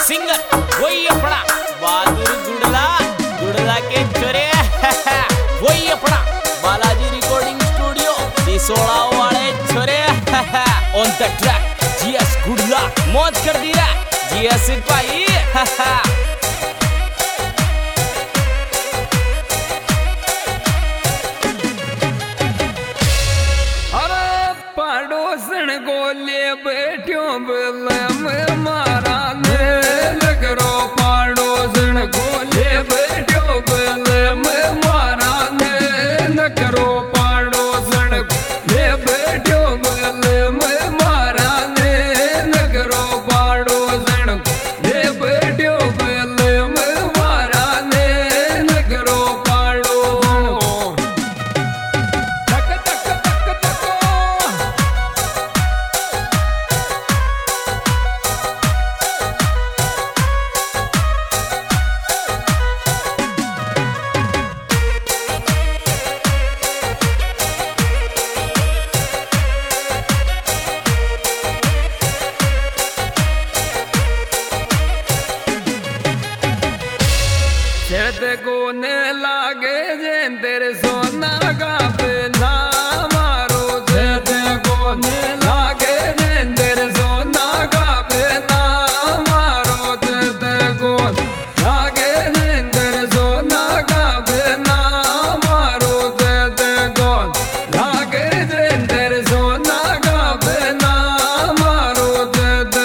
Singer वही अपना बहादुर गुड़ला गुड़ला के छोरे वही अपना बालाजी रिकॉर्डिंग स्टूडियो सिसोड़ा वाले छोरे on the track GS Gudla मौज कर दी रहा जीएस भाई गोले बैठो बेल मारा ने लगरो पाड़ोसन गोले बैठो बेल मारा ने लगरो पाड़ोसन ले बैठो बेल मारा ने लगरो पाड़ोसन ले बैठो बेल मारा ने लगरो पाड़ोसन तक तक तक तक गोने लागे जे तेरे सोना का बिना मारो जे गोने लागे जे तेरे सोना का बिना मारो जे गोन लागे जे तेरे सोना का बिना मारो जे गोन लागे जे तेरे सोना का बिना मारो जे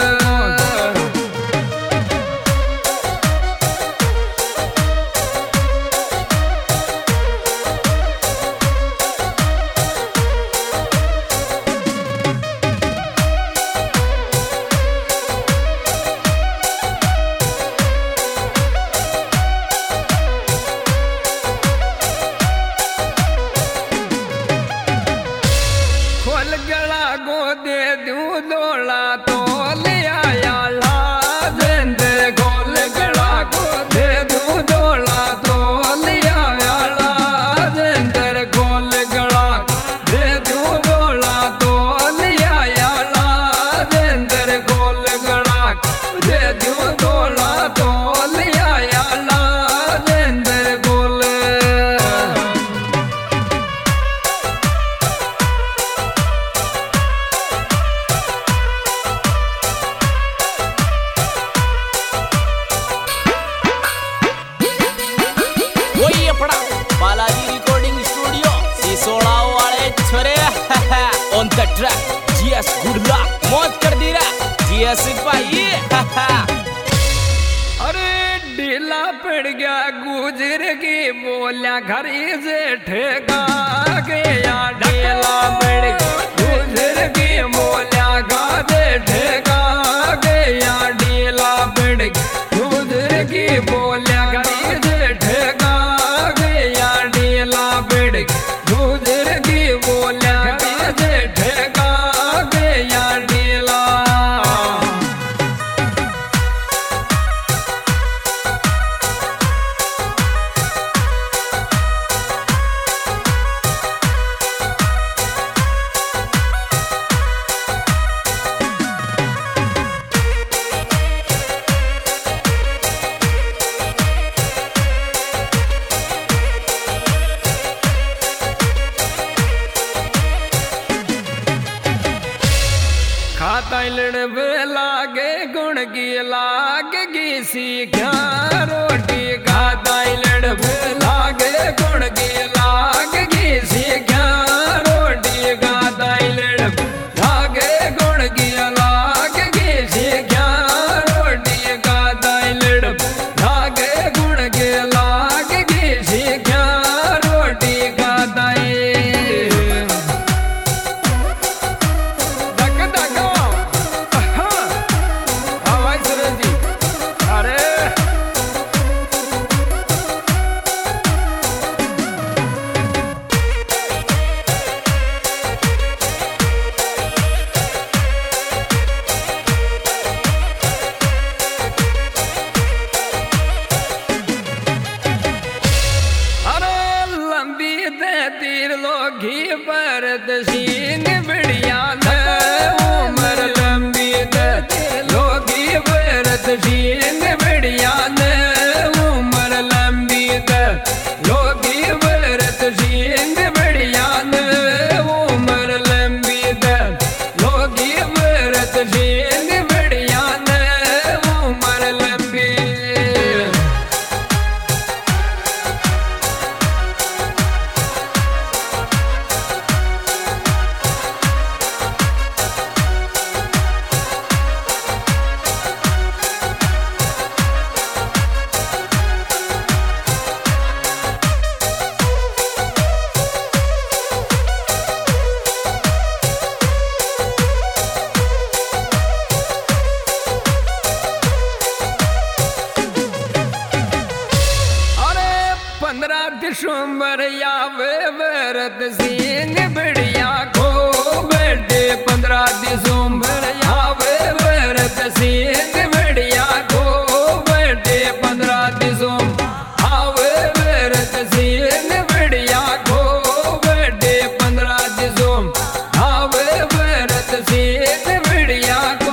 गला गो दे दूं दौड़ा तो ले आया लाजेंदे गोल गला गो दे दूं दौड़ा तो ले आया लाजेंदे गोल गला दे दूं दौड़ा तो ले आया लाजेंदे गोल गला दे दूं दौड़ा तो ले आया लाजेंदे गोल बालाजी रिकॉर्डिंग स्टूडियो सिसोड़ा वाले छोरे on the track GS Gudla मौज कर दी रहा जीएस भाई अरे ढीला पड़ गया गुजर की बोलिया घर से ठेका गया ढीला पड़ गया गुजर की बोलिया घर ठेका गया ढीला पड़ गया गुजर की बोलिया घर से ठेका गुजर की बोलिया जे ठेका गया ढीला खाता लड़बे लागे गुण की लागेगी सीखा रोटी खाता लड़बे लागे गुण की लागेगी सीखा रोटी खाता लड़बे लागे गुण की लागेगी सीखा रोटी खाता लड़बे लागे गुण की लागेगी सीखा रोटी खाता दिसंबर आवे भरत सिंह बढ़िया को बर्थडे 15 दिसंबर आवे भरत सिंह बढ़िया को बर्थडे 15 दिसंबर आवे भरत सिंह बढ़िया को बर्थडे 15 दिसंबर आवे भरत सिंह बढ़िया को।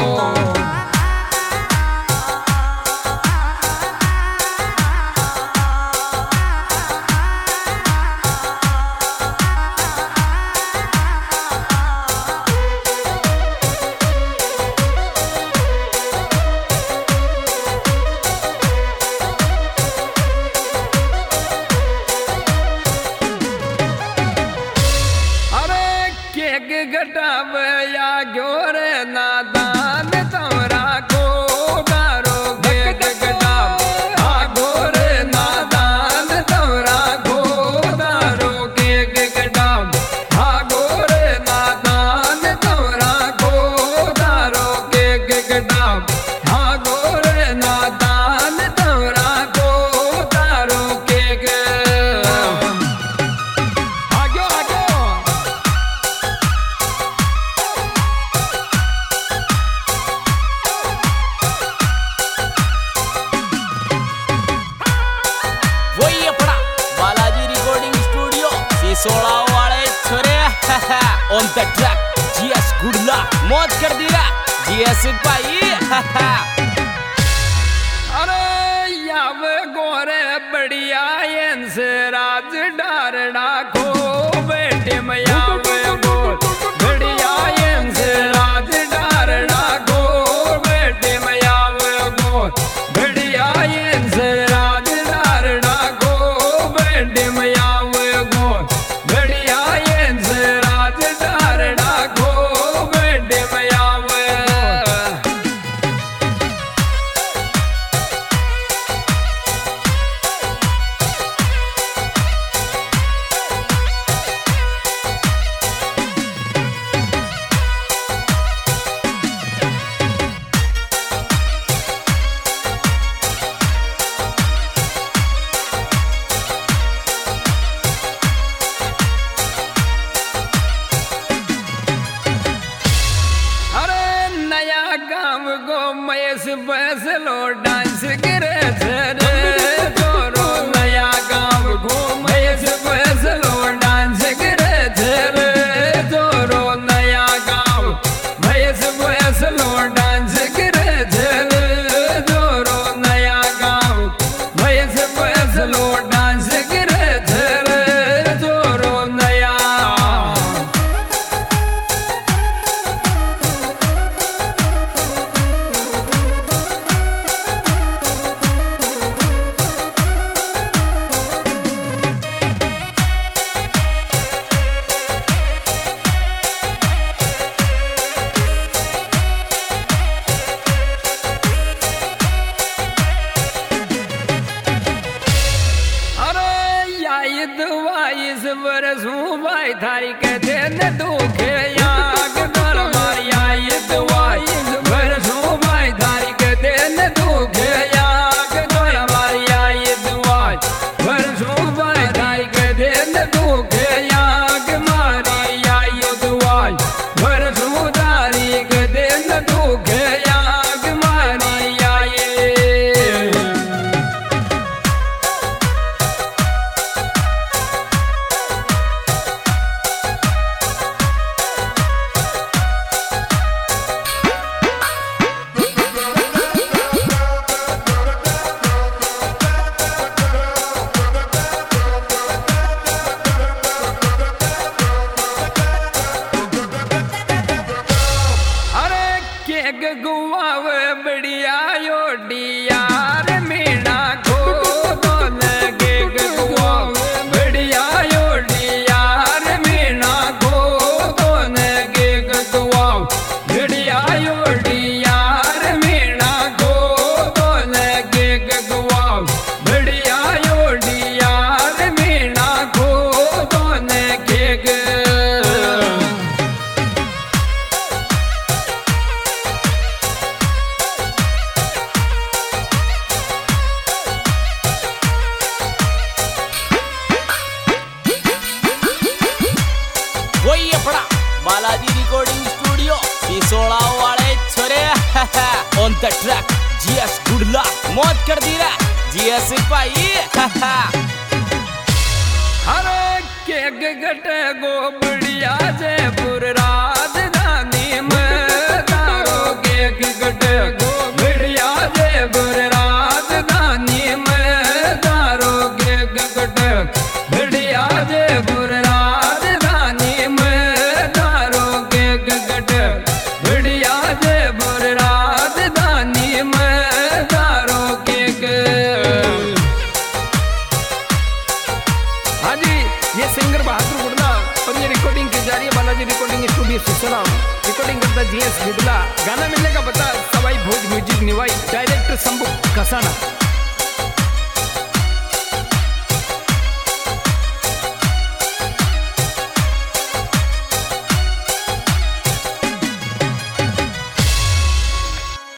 गटावया ग्योर नादान तमरा को दारो केक गटाव आगोर नादान तमरा को दारो केक गटाव आगोर नादान तमरा को दारो केक गटाव आगोर नादान तमरा को दारो केक सोड़ा वाले छोरे on the track GS Gudla मौज कर दिया जीएस भाई। अरे याव गोरे बढ़िया से राज डारड़ा को बेटे मैया गोर बढ़िया से राज डारड़ा को बेटे मैया गोर बढ़िया से राज डारड़ा को बेटे मैया गोर बढ़िया से राज डारड़ा को बेटे मैया मयस बसलो डांस करे रे तोरो नया गाँव घूम मयस बसलो डांस करे रे तोरो नया गाँव मयस बसलो डांस करे रे तोरो नया गाँव मयस बसलो डांस करे रे तोरो नया। इस बरसों भाई थारी कहते न दुखे याग दर मारिया ये दवाई इस बरसों भाई थारी कहते न दुखे याग दर मारिया ये दवाई बरसों भाई थारी कहते न दुखे याग मारिया ये दवाई बरसों थारी कहते न दुखे याग मारिया ये। गुआवे बढ़िया योडिया रे मीना को तो लगे गुआवे बढ़िया योडिया रे मीना को तो लगे गुआवे बढ़िया योडिया रे मीना को तो लगे गुआवे बढ़िया योडिया रे मीना को तो लगे। द ट्रैक जीएस गुडला मौत कर दी रे जीएस सिपाही अरे केक गटे गो बढ़िया जयपुर राजधानी में तारो केक गटे गो बढ़िया जयपुर राजधानी में तारो केक गटे बढ़िया जयपुर राजधानी में तारो केक गटे बढ़िया जयपुर राजधानी में तारो केक। हाँ जी, ये सिंगर बहादुर गुडला और ये रिकॉर्डिंग की जा रही है Balaji recording studio Sisoda. Recording करता जीएस गुडला। गाना मिलने का पता सवाई भोज म्यूजिक निवाई, डायरेक्टर शंभू कसाना।